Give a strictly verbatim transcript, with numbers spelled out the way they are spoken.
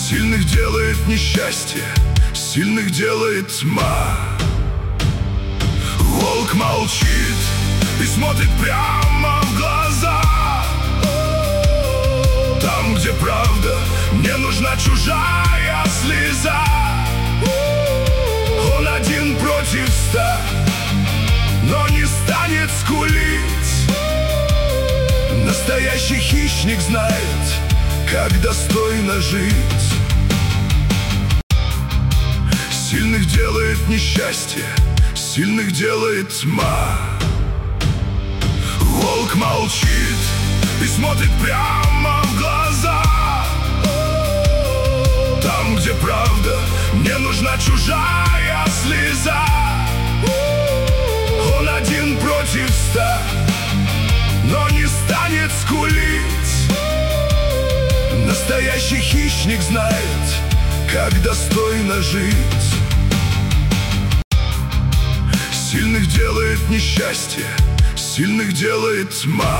Сильных делает несчастье, сильных делает тьма. Волк молчит и смотрит прямо в глаза. Там, где правда, не нужна чужая слеза. Он один против ста, но не станет скулить. Настоящий хищник знает, как достойно жить. Сильных делает несчастье, сильных делает тьма. Волк молчит и смотрит прямо в глаза. Там, где правда, не нужна чужая слеза. Он один против ста, но не станет скулить. Настоящий хищник знает, как достойно жить. Сильных делает несчастье, сильных делает тьма.